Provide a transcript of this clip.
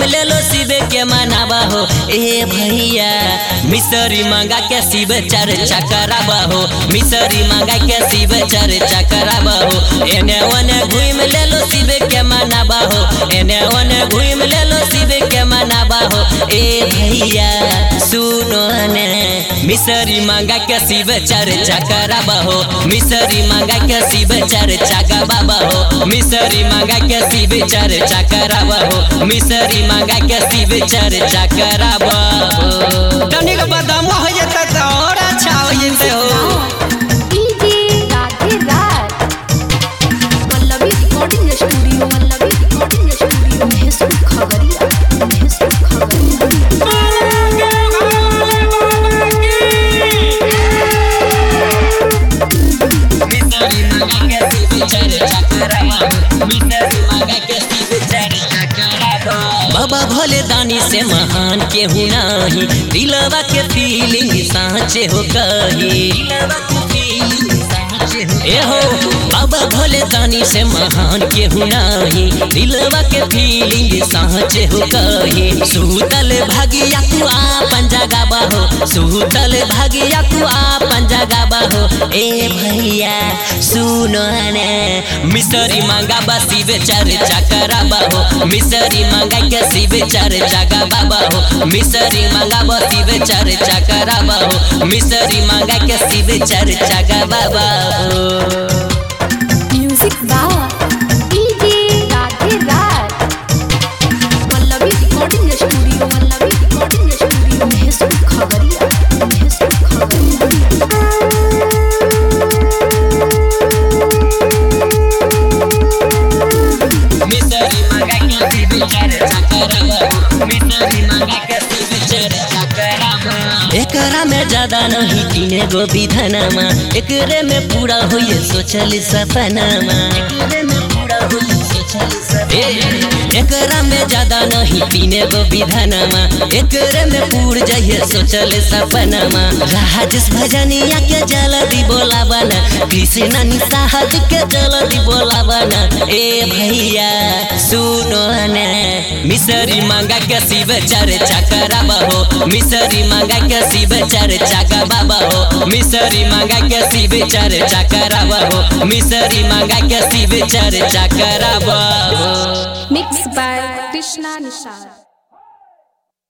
ले लो शिव के मनावा हो ए भैया मिसरी मांगा के शिव चर्चा करावा हो मिसरी मांगा के शिव चर्चा करावा हो एने ओने घूम ले लो शिव के मनावा हो एने ओने घूम ले लो शिव के मनावा हो ए भैया सुनो ने मिसरी मांगा के शिव चर्चा करावा हो मिसरी मांगा के शिव चर्चा गावा हो मिसरी मांगा के शिव चर्चा करावा हो मिसरी मांगा के शिव चर्चा करावा हो तनिक बदाम हो जता तो और अच्छा हो जते हो बाबा भोले दानी से महान के नहीं दिलवा के फीलिंग साँचे हो कही ए हो बाबा भोले दानी से महान के नहीं दिलवा के फीलिंग साँचे हो कही सुतल भागिया तू आपन जगावा हो सुतल भागिया तू आपन जगावा हो ए भैया सुनो ने मिसरी मांगा बा शिव चर्चा करावा हो मिसरी मांगा के शिव चर्चा गावा हो मिसरी मांगा बा शिव चर्चा करावा हो मिसरी मांगा के शिव चर्चा गावा हो म्यूजिक डीजे राधे रात वल्लभी रिकॉर्डिंग स्टूडियो महसूस खबरिया मिसरी मांगा के शिव चर्चा करावा मिसरी मांगा के शिव चर्चा करावा एकरा में ज्यादा नहीं तीने गो विधनमा एकरे में पूरा होइए सोचल सपनामा एकरे में पूरा होइए सोचल सपनामा एकरा में ज्यादा नहीं तीने गो विधनमा एकरे में पूर जाइए सोचल सपनामा राजेश भजनिया के जल्दी बोलावना कृष्ण निसाहत के जल्दी बोलावना ए भैया सुनो ने मिसरी मांगा के शिव चर्चा करावा हो मिसरी मांगा के शिव चर्चा गावा हो मिसरी मांगा के शिव चर्चा करावा हो मिसरी मांगा के शिव चर्चा करावा हो मिक्स बाय कृष्णा निषाद।